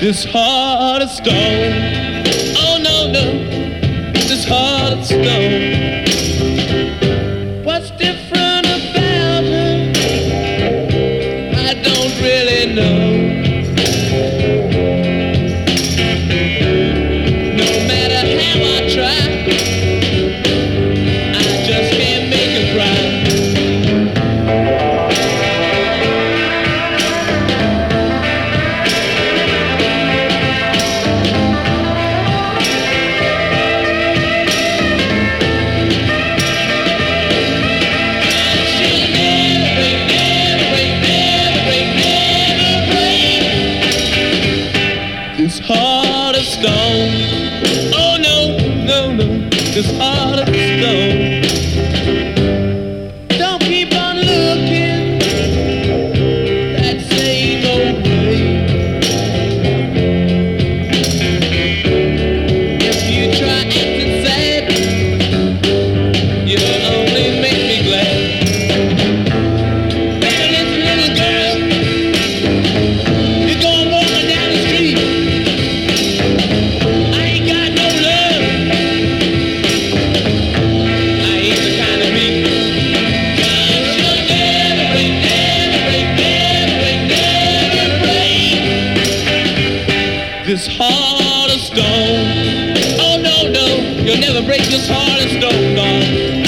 This heart of stone. Oh no, no, this heart of stone. What's different about her? I don't really know. No matter how I try, I just can't make her cry. This heart of stone. Oh no, no, no. This heart of stone. Don't keep on looking that same old way. If you try acting sad, you'll only make me glad. Better listen, little girl. You're going walking down the street. I ain't got no love. I ain't the kind of meat. 'Cause you'll never break, never break, never break, never break this heart of stone. Oh no, no, you'll never break this heart of stone, darling.